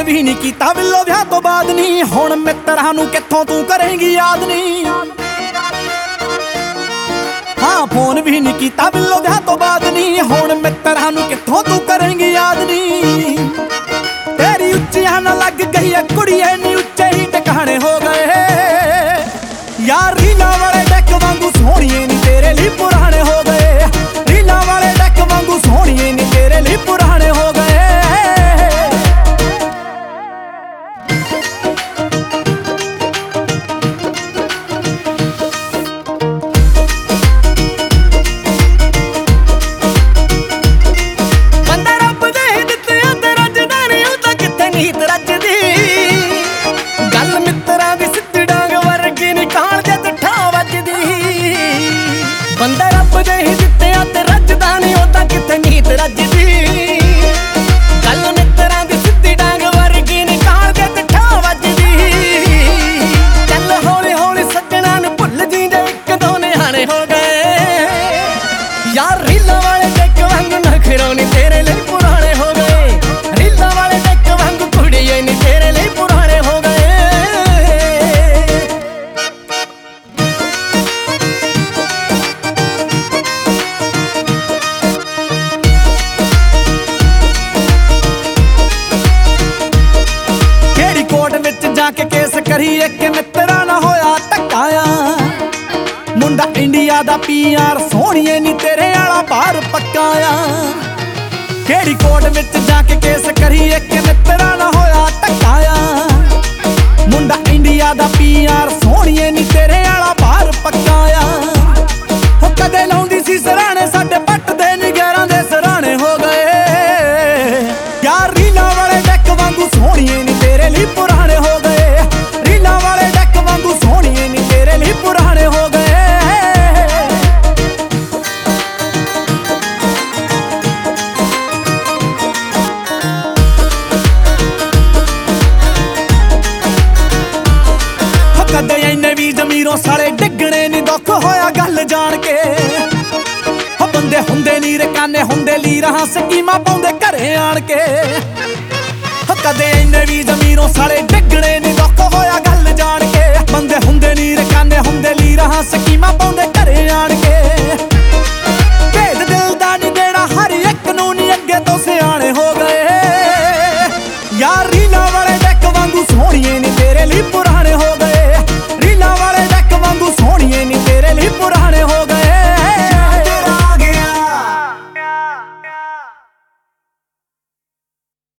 Phone ਵੀ ਨਹੀਂ ਕੀਤਾ ਬਿੱਲੋ ਵਿਆਹ ਤੋਂ ਬਾਅਦ ਨਹੀਂ। ਹੁਣ ਮਿੱਤਰਾਂ ਨੂੰ ਕਿੱਥੋਂ ਤੂੰ ਕਰੇਂਗੀ ਯਾਦ ਨਹੀਂ। ਹਾਂ ਫੋਨ ਵੀ ਨਹੀਂ ਕੀਤਾ ਬਿੱਲੋ ਵਿਆਹ ਤੋਂ ਬਾਅਦ ਨਹੀਂ। ਹੁਣ ਮਿੱਤਰਾਂ ਨੂੰ ਕਿੱਥੋਂ ਤੂੰ ਕਰੇਂਗੀ ਯਾਦ ਨਹੀਂ। ਤੇਰੀ ਉੱਚੀਆਂ ਨਾ ਲੱਗ ਗਈ ਐ ਕੁੜੀਏ ਨੀ ਉੱਚੇ ਹੀ ਟਿਕਾਣੇ ਹੋ ਗਏ। ਯਾਰ ਰੀਲਾਂ ਵਾਲੇ ਡੈਕ ਵਾਂਗੂ ਸੋਹਣੀਏ ਨੀ ਤੇਰੇ ਲਈ ਪੁਰਾਣੇ ਹੋ ਗਏ। ਰੀਲਾਂ ਵਾਲੇ ਡੈਕ ਵਾਂਗੂ ਸੋਹਣੀਏ ਨੀ ਤੇਰੇ ਲਈ ਪੁਰਾਣੇ ਹੋ ਗਏ। ਬੰਦਾ ਰੱਬ ਦੇ ਹੀ ਦਿੱਤਿਆਂ ਤੇ ਰੱਜਦਾ ਨਹੀਂ ਉਹਦਾ ਕਿੱਥੇ ਨੀਤ ਰੱਜਦੀ। ਗੱਲ ਮਿੱਤਰਾਂ ਦੀ ਸਿੱਧੀ ਡਾਂਗ ਵਰਗੀ ਨੀ ਕਾਲਜੇ ਤੇ ਠਾ ਵੱਜਦੀ। ਚੱਲ ਹੌਲੀ ਹੌਲੀ ਸੱਜਣਾ ਨੂੰ ਭੁੱਲ ਜੀ ਜੇ ਇੱਕ ਦੋ ਨਿਆਣੇ ਹੋ ਗਏ। ਯਾਰ ਰੀਲਾਂ ਵਾਲੇ ਡੈਕ ਵਾਂਗੂ ਨਖਰੋਂ ਨੀ ਤੇਰੇ ਲਈ ਪੁਰਾਣੇ ਹੋ ਗਏ। ਰੀਲਾਂ ਵਾਲੇ ਡੈਕ ਵਾਂਗੂ ਕੁੜੀਏ ਨੀ ਤੇਰੇ ਲਈ ਪੁਰਾਣੇ ਹੋ ਗਏ। ਜਾ ਕੇ ਕੇਸ ਕਰੀਏ ਕਿ ਮਿੱਤਰਾਂ ਨਾ ਹੋਇਆ ਧੱਕਾ ਆ। ਮੁੰਡਾ ਇੰਡੀਆ ਦਾ PR ਸੋਹਣੀਏ ਨੀ ਤੇਰੇ ਵਾਲਾ ਬਾਹਰ ਪੱਕਾ ਆ। ਕਿਹੜੀ ਕੋਰਟ ਵਿੱਚ ਜਾ ਕੇ ਕੇਸ ਕਰੀਏ ਕਿ ਮਿੱਤਰਾਂ ਨਾ ਹੋਇਆ ਧੱਕਾ ਆ। ਮੁੰਡਾ ਇੰਡੀਆ ਦਾ PR ਸੋਹਣੀਏ ਨੀ ਤੇਰੇ ਵਾਲਾ ਬਾਹਰ ਪੱਕਾ ਆ। ਉਹ ਕਦੇ ਲਾਉਂਦੀ ਸੀ ਸਰਾਣੇ ਸਾਡੇ ਪੱਟ ਦੇ ਨਿਗਰਾਂ ਦੇ ਸਰਾਣੇ ਹੋ ਗਏ। ਯਾਰ ਰੀਲਾਂ ਵਾਲੇ ਡੈਕ ਵਾਂਗੂ ਸੋਹਣੀਏ ਨੀ ਤੇਰੇ ਲਈ ਪੁਰਾਣੇ ਹੋ ਗਏ। ਰੀਲਾਂ ਵਾਲੇ ਡੈਕ ਵਾਂਗੂ ਸੋਹਣੀਏ ਨੀ ਤੇਰੇ ਲਈ ਪੁਰਾਣੇ ਹੋ ਗਏ। ਕਦੇ ਇੰਨੇ ਵੀ ਜ਼ਮੀਰੋਂ ਸਾਲੇ ਡਿੱਗਣੇ ਨੀ ਦੁੱਖ ਹੋਇਆ ਗੱਲ ਜਾਣ ਕੇ। ਬੰਦੇ ਹੁੰਦੇ ਨੀ ਰਕਾਨੇ ਹੁੰਦੇ ਲੀਰਾਂ ਸਕੀਮਾਂ ਪਾਉਂਦੇ ਘਰੇ ਆਣ ਕੇ। ਕਦੇ ਇੰਨੇ ਵੀ ਜ਼ਮੀਰੋਂ ਸਾਲੇ